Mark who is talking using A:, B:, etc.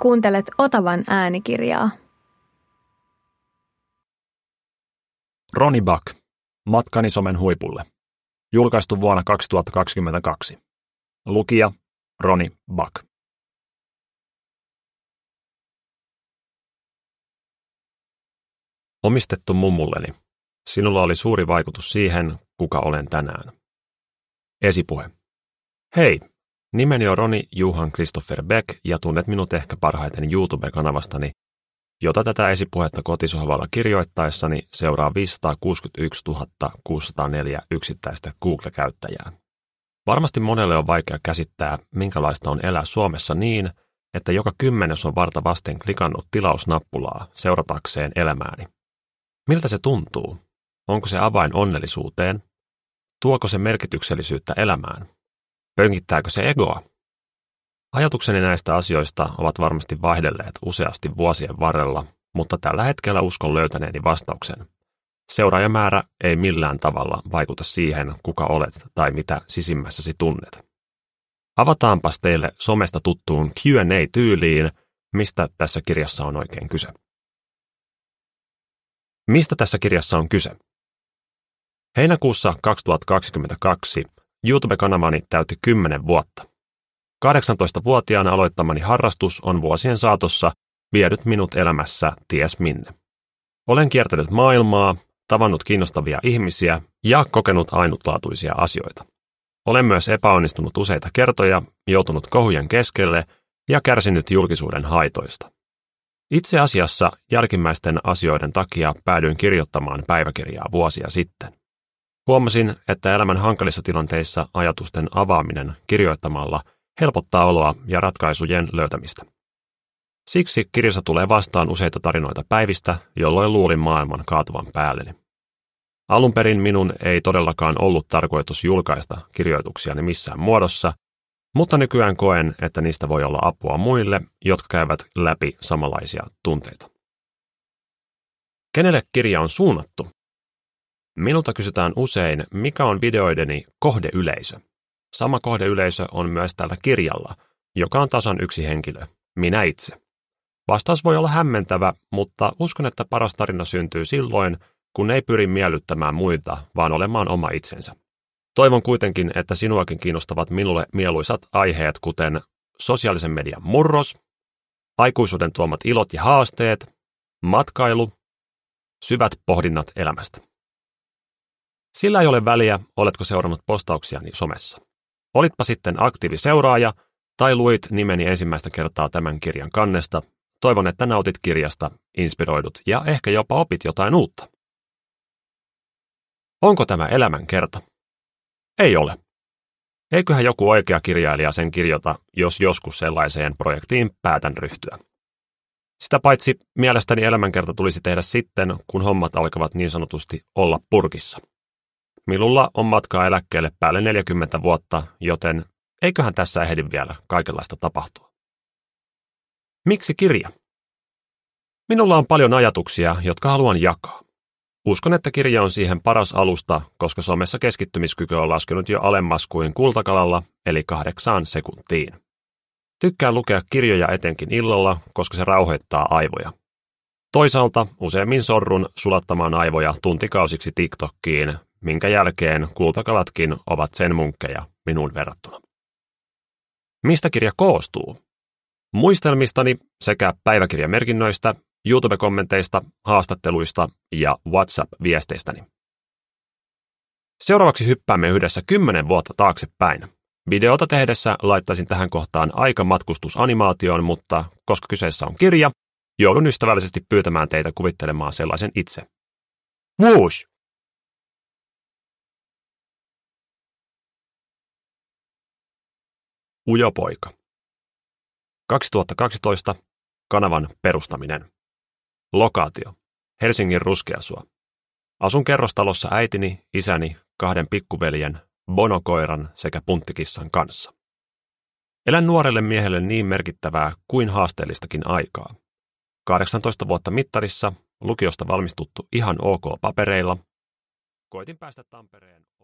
A: Kuuntelet Otavan äänikirjaa.
B: Ronnie Buck. Matkani somen huipulle. Julkaistu vuonna 2022. Lukija Ronnie Buck. Omistettu mummulleni. Sinulla oli suuri vaikutus siihen, kuka olen tänään. Esipuhe. Hei, nimeni on Ronnie Johan Christopher Beck ja tunnet minut ehkä parhaiten YouTube-kanavastani, jota tätä esipuhetta kotisohvalla kirjoittaessani seuraa 561 604 yksittäistä Google-käyttäjää. Varmasti monelle on vaikea käsittää, minkälaista on elää Suomessa niin, että joka 10 on varta vasten klikannut tilausnappulaa seuratakseen elämääni. Miltä se tuntuu? Onko se avain onnellisuuteen? Tuoko se merkityksellisyyttä elämään? Pönkittääkö se egoa? Ajatukseni näistä asioista ovat varmasti vaihdelleet useasti vuosien varrella, mutta tällä hetkellä uskon löytäneeni vastauksen. Seuraajamäärä ei millään tavalla vaikuta siihen, kuka olet tai mitä sisimmässäsi tunnet. Avataanpas teille somesta tuttuun Q&A-tyyliin, mistä tässä kirjassa on oikein kyse. Mistä tässä kirjassa on kyse? Heinäkuussa 2022 YouTube-kanavani täytti 10 vuotta. 18-vuotiaana aloittamani harrastus on vuosien saatossa vienyt minut elämässä ties minne. Olen kiertänyt maailmaa, tavannut kiinnostavia ihmisiä ja kokenut ainutlaatuisia asioita. Olen myös epäonnistunut useita kertoja, joutunut kohujen keskelle ja kärsinyt julkisuuden haitoista. Itse asiassa jälkimmäisten asioiden takia päädyin kirjoittamaan päiväkirjaa vuosia sitten. Huomasin, että elämän hankalissa tilanteissa ajatusten avaaminen kirjoittamalla helpottaa oloa ja ratkaisujen löytämistä. Siksi kirjassa tulee vastaan useita tarinoita päivistä, jolloin luulin maailman kaatuvan päälleni. Alun perin minun ei todellakaan ollut tarkoitus julkaista kirjoituksiani missään muodossa, mutta nykyään koen, että niistä voi olla apua muille, jotka käyvät läpi samanlaisia tunteita. Kenelle kirja on suunnattu? Minulta kysytään usein, mikä on videoideni kohdeyleisö. Sama kohdeyleisö on myös tällä kirjalla, joka on tasan yksi henkilö, minä itse. Vastaus voi olla hämmentävä, mutta uskon, että paras tarina syntyy silloin, kun ei pyri miellyttämään muita, vaan olemaan oma itsensä. Toivon kuitenkin, että sinuakin kiinnostavat minulle mieluisat aiheet, kuten sosiaalisen median murros, aikuisuuden tuomat ilot ja haasteet, matkailu, syvät pohdinnat elämästä. Sillä ei ole väliä, oletko seurannut postauksiani somessa. Olitpa sitten aktiiviseuraaja tai luit nimeni ensimmäistä kertaa tämän kirjan kannesta, toivon, että nautit kirjasta, inspiroidut ja ehkä jopa opit jotain uutta. Onko tämä elämänkerta? Ei ole. Eiköhän joku oikea kirjailija sen kirjoita, jos joskus sellaiseen projektiin päätän ryhtyä. Sitä paitsi mielestäni elämänkerta tulisi tehdä sitten, kun hommat alkavat niin sanotusti olla purkissa. Minulla on matkaa eläkkeelle päälle 40 vuotta, joten eiköhän tässä ehdi vielä kaikenlaista tapahtua. Miksi kirja? Minulla on paljon ajatuksia, jotka haluan jakaa. Uskon, että kirja on siihen paras alusta, koska somessa keskittymiskyky on laskenut jo alemmas kuin kultakalalla, eli 8 sekuntiin. Tykkään lukea kirjoja etenkin illalla, koska se rauhoittaa aivoja. Toisaalta useammin sorrun sulattamaan aivoja tuntikausiksi TikTokkiin, minkä jälkeen kultakalatkin ovat sen munkkeja minuun verrattuna. Mistä kirja koostuu? Muistelmistani sekä päiväkirjamerkinnöistä, YouTube-kommenteista, haastatteluista ja WhatsApp-viesteistäni. Seuraavaksi hyppäämme yhdessä 10 vuotta taaksepäin. Videota tehdessä laittaisin tähän kohtaan aikamatkustusanimaation, mutta koska kyseessä on kirja, joudun ystävällisesti pyytämään teitä kuvittelemaan sellaisen itse. Whoosh! Ujo poika. 2012. Kanavan perustaminen. Lokaatio. Helsingin Ruskeasuo. Asun kerrostalossa äitini, isäni, 2 pikkuveljen, bonokoiran sekä punttikissan kanssa. Elän nuorelle miehelle niin merkittävää kuin haasteellistakin aikaa. 18 vuotta mittarissa, lukiosta valmistuttu ihan ok papereilla. Koitin päästä Tampereen